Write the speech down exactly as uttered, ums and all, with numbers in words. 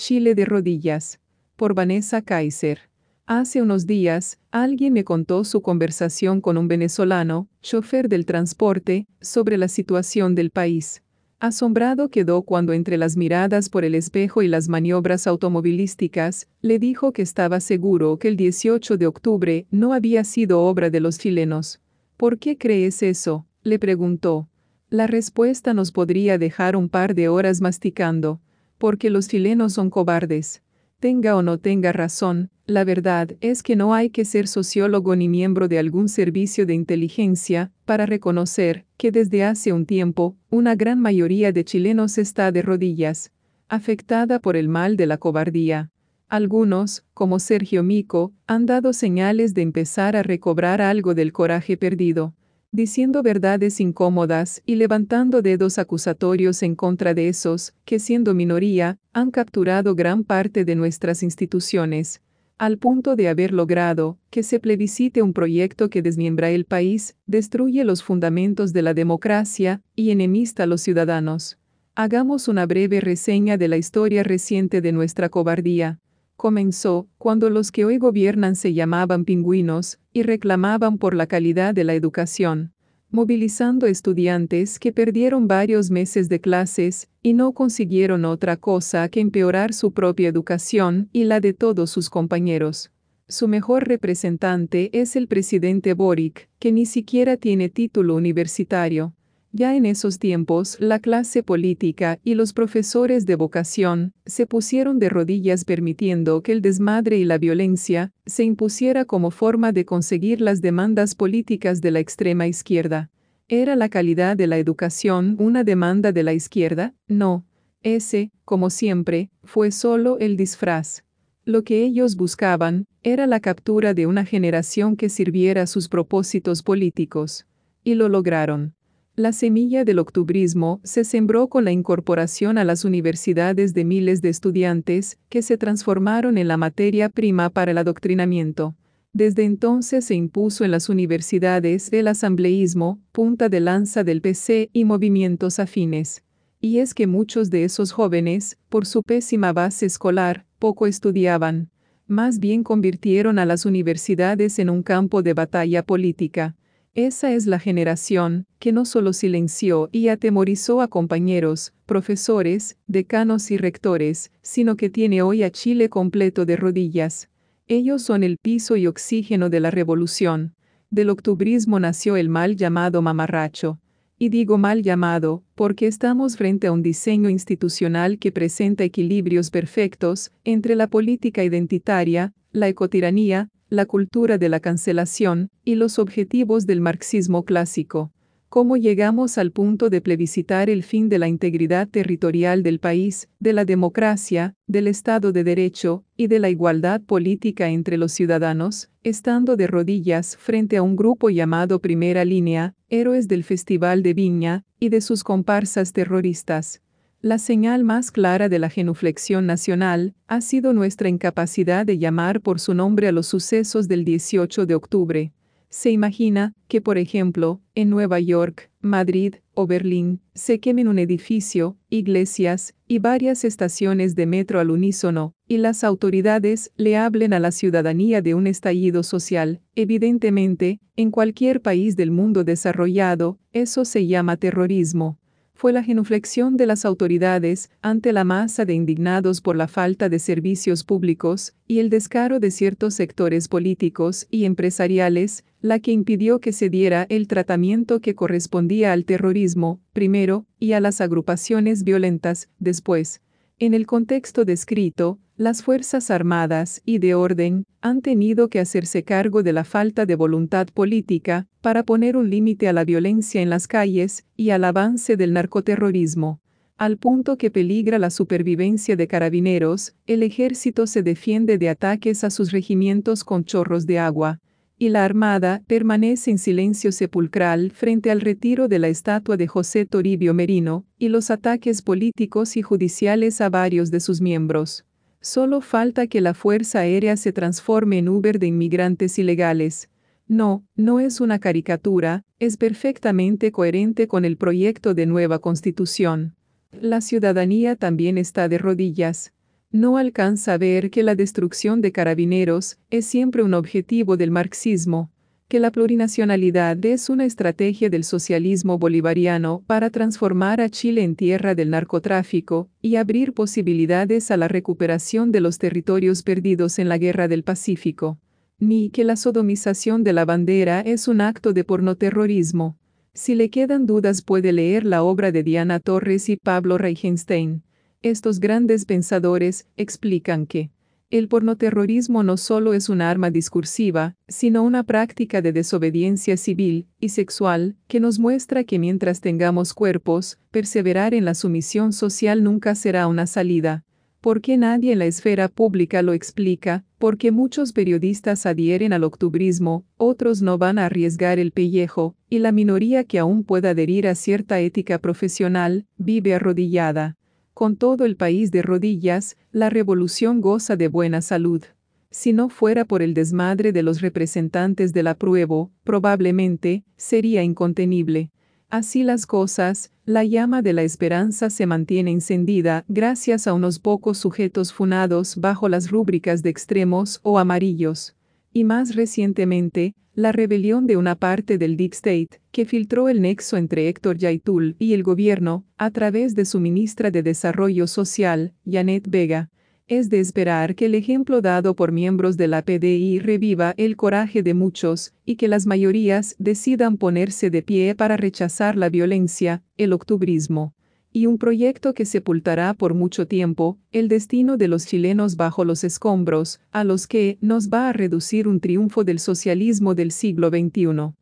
Chile de rodillas. Por Vanessa Kaiser. Hace unos días, alguien me contó su conversación con un venezolano, chofer del transporte, sobre la situación del país. Asombrado quedó cuando entre las miradas por el espejo y las maniobras automovilísticas, le dijo que estaba seguro que el dieciocho de octubre no había sido obra de los chilenos. ¿Por qué crees eso?, le preguntó. La respuesta nos podría dejar un par de horas masticando. Porque los chilenos son cobardes. Tenga o no tenga razón, la verdad es que no hay que ser sociólogo ni miembro de algún servicio de inteligencia para reconocer que desde hace un tiempo, una gran mayoría de chilenos está de rodillas, afectada por el mal de la cobardía. Algunos, como Sergio Mico, han dado señales de empezar a recobrar algo del coraje perdido, diciendo verdades incómodas y levantando dedos acusatorios en contra de esos que, siendo minoría, han capturado gran parte de nuestras instituciones, al punto de haber logrado que se plebiscite un proyecto que desmiembra el país, destruye los fundamentos de la democracia y enemista a los ciudadanos. Hagamos una breve reseña de la historia reciente de nuestra cobardía. Comenzó cuando los que hoy gobiernan se llamaban pingüinos y reclamaban por la calidad de la educación, movilizando estudiantes que perdieron varios meses de clases y no consiguieron otra cosa que empeorar su propia educación y la de todos sus compañeros. Su mejor representante es el presidente Boric, que ni siquiera tiene título universitario. Ya en esos tiempos, la clase política y los profesores de vocación se pusieron de rodillas permitiendo que el desmadre y la violencia se impusiera como forma de conseguir las demandas políticas de la extrema izquierda. ¿Era la calidad de la educación una demanda de la izquierda? No. Ese, como siempre, fue solo el disfraz. Lo que ellos buscaban era la captura de una generación que sirviera a sus propósitos políticos. Y lo lograron. La semilla del octubrismo se sembró con la incorporación a las universidades de miles de estudiantes que se transformaron en la materia prima para el adoctrinamiento. Desde entonces se impuso en las universidades el asambleísmo, punta de lanza del P C y movimientos afines. Y es que muchos de esos jóvenes, por su pésima base escolar, poco estudiaban. Más bien convirtieron a las universidades en un campo de batalla política. Esa es la generación que no solo silenció y atemorizó a compañeros, profesores, decanos y rectores, sino que tiene hoy a Chile completo de rodillas. Ellos son el piso y oxígeno de la revolución. Del octubrismo nació el mal llamado mamarracho. Y digo mal llamado, porque estamos frente a un diseño institucional que presenta equilibrios perfectos entre la política identitaria, la ecotiranía, la cultura de la cancelación y los objetivos del marxismo clásico. ¿Cómo llegamos al punto de plebiscitar el fin de la integridad territorial del país, de la democracia, del Estado de Derecho y de la igualdad política entre los ciudadanos, estando de rodillas frente a un grupo llamado Primera Línea, héroes del Festival de Viña, y de sus comparsas terroristas? La señal más clara de la genuflexión nacional ha sido nuestra incapacidad de llamar por su nombre a los sucesos del dieciocho de octubre. Se imagina que, por ejemplo, en Nueva York, Madrid o Berlín, se quemen un edificio, iglesias y varias estaciones de metro al unísono, y las autoridades le hablen a la ciudadanía de un estallido social. Evidentemente, en cualquier país del mundo desarrollado, eso se llama terrorismo. Fue la genuflexión de las autoridades ante la masa de indignados por la falta de servicios públicos y el descaro de ciertos sectores políticos y empresariales la que impidió que se diera el tratamiento que correspondía al terrorismo, primero, y a las agrupaciones violentas, después. En el contexto descrito, las Fuerzas Armadas y de orden han tenido que hacerse cargo de la falta de voluntad política para poner un límite a la violencia en las calles y al avance del narcoterrorismo. Al punto que peligra la supervivencia de carabineros, el ejército se defiende de ataques a sus regimientos con chorros de agua, y la Armada permanece en silencio sepulcral frente al retiro de la estatua de José Toribio Merino y los ataques políticos y judiciales a varios de sus miembros. Solo falta que la Fuerza Aérea se transforme en Uber de inmigrantes ilegales. No, no es una caricatura, es perfectamente coherente con el proyecto de nueva Constitución. La ciudadanía también está de rodillas. No alcanza a ver que la destrucción de Carabineros es siempre un objetivo del marxismo, que la plurinacionalidad es una estrategia del socialismo bolivariano para transformar a Chile en tierra del narcotráfico y abrir posibilidades a la recuperación de los territorios perdidos en la Guerra del Pacífico, ni que la sodomización de la bandera es un acto de pornoterrorismo. Si le quedan dudas puede leer la obra de Diana Torres y Pablo Reichenstein. Estos grandes pensadores explican que el pornoterrorismo no solo es un arma discursiva, sino una práctica de desobediencia civil y sexual que nos muestra que mientras tengamos cuerpos, perseverar en la sumisión social nunca será una salida. Porque nadie en la esfera pública lo explica, porque muchos periodistas adhieren al octubrismo, otros no van a arriesgar el pellejo, y la minoría que aún pueda adherir a cierta ética profesional, vive arrodillada. Con todo el país de rodillas, la revolución goza de buena salud. Si no fuera por el desmadre de los representantes del apruebo, probablemente, sería incontenible. Así las cosas, la llama de la esperanza se mantiene encendida gracias a unos pocos sujetos funados bajo las rúbricas de extremos o amarillos. Y más recientemente, la rebelión de una parte del Deep State, que filtró el nexo entre Héctor Yaitul y el gobierno, a través de su ministra de Desarrollo Social, Janet Vega. Es de esperar que el ejemplo dado por miembros de la P D I reviva el coraje de muchos, y que las mayorías decidan ponerse de pie para rechazar la violencia, el octubrismo. Y un proyecto que sepultará por mucho tiempo el destino de los chilenos bajo los escombros, a los que nos va a reducir un triunfo del socialismo del siglo veintiuno.